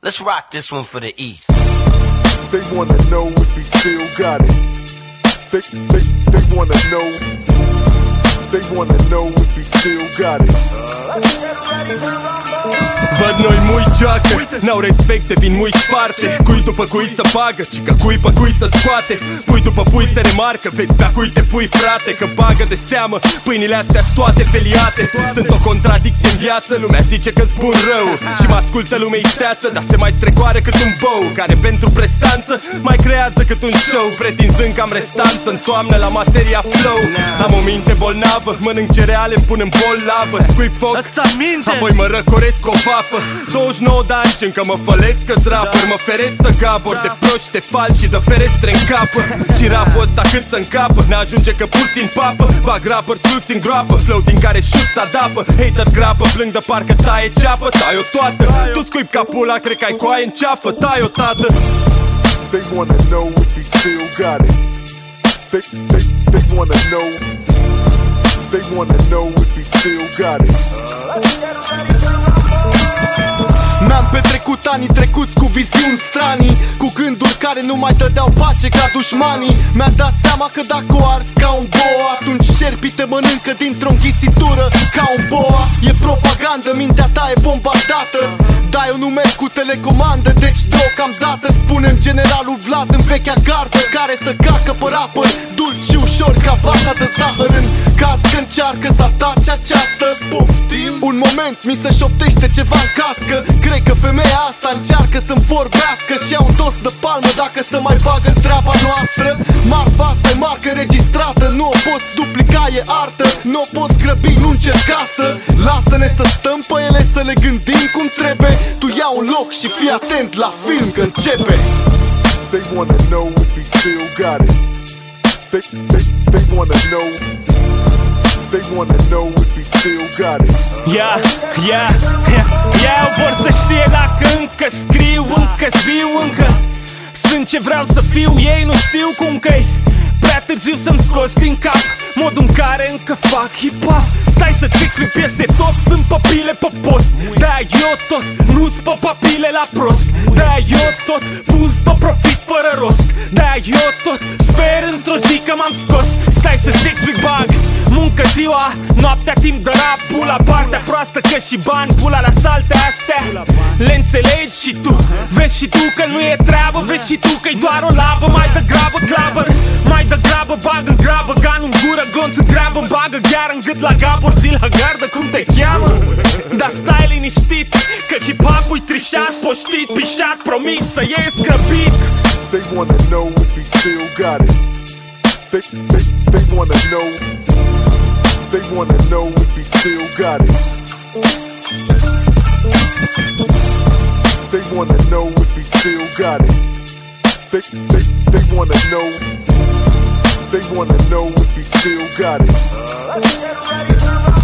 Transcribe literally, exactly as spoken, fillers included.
Let's rock this one for the East. They wanna know if he still got it. They, they, they wanna know. They wanna know if he still got it. Văd noi mui joacă, n-au respect, devin mui sparte. Cui după cui să bagă, ci că cui pe cui să scoate. Pui după pui se remarcă, vezi pe-a cui te pui frate. Că bagă de seamă, pâinile astea toate feliate. Sunt o contradicție în viață, lumea zice că-mi spun rău și mă ascultă lumea isteață, dar se mai strecoare cât un bou, care pentru prestanță mai creează cât un show, pretinzând că am restanță în toamnă la materia flow. Am o minte bolnavă, mănânc cereale, îmi pun în bol lavă, scui foc, apoi mă răcoresc cu o vapă. douăzeci și nouă de ani și încă mă fălesc că-s rapper. Mă feresc de gabori, de proști, de falși și de ferestre în capă. Și rapul ăsta cât să încapă, n-ajunge că puțin papă. Bag rapper, sluți în groapă, flow din care șut s-adapă. Hater grapă, plâng de parcă taie ceapă. Tai-o toată, tu scuip ca pula, cred că ai coaie în ceafă. Tai-o tată. They wanna know if he still got it. They, they, they wanna know. They wanna know if he still got it. Mi-am petrecut anii trecuți cu viziuni stranii, cu gânduri care nu mai dădeau pace ca dușmanii. Mi-am dat seama că dacă o arzi ca un boa, atunci șerpii te mănâncă dintr-o înghițitură ca un boa. E propagandă, mintea ta e bombardată. Dai un numer cu telecomandă, deci deocamdată spunem generalul Vlad în vechea gardă, care să cacă pe rapăr dulci și ușor ca vata de zahăr. În caz că încearcă să atace această poftim, un moment mi se șoptește ceva în cască. Cred că femeia asta încearcă să-mi vorbească și ia un dos de palmă dacă să mai bagă în treaba noastră. Marfa asta e marcă registrată, nu o poți duplica, e artă. Nu o poți grăbi, nu încerca să. Lasă-ne să stăm pe ele, să le gândim cum trebuie. Tu ia un loc și fii atent la film că începe. They wanna know if he still got it. They, they, they wanna know. They wanna know if he still got it. Yeah, yeah, yeah, yeah. Vor să știe dacă încă scriu, încă viu, încă sunt ce vreau să fiu. Ei nu știu cum că-i prea târziu să-mi scoți din cap modul în care încă fac hip-hop. Stai să-ți explic piese, tot sunt papile pe post. De-aia eu tot nu-s pe papile la prost. De-aia eu tot pus pe profit fără rost. De-aia eu tot sper într-o zi că m-am scos. Stai să-ți explic, bag muncă ziua, noaptea timp de rap. Pula partea proastă că și bani, pula la salte astea le înțelegi și tu. Vezi și tu că nu e treabă, vezi și tu că-i doar o labă. Mai degrabă glabăr, mai degrabă bag în grabă. Gan în gură, glonț în greabă, bagă gheară în gât la gabor. Zi la gardă cum te cheamă. Dar stai liniștit că hip-hop-ul-i trișat, poștit, pișat, promit să ies grăbit. They wanna know if he still got it. They, they, they wanna know. They wanna know if he still got it. They wanna know if he still got it. They, they, they wanna know. They wanna know if he still got it.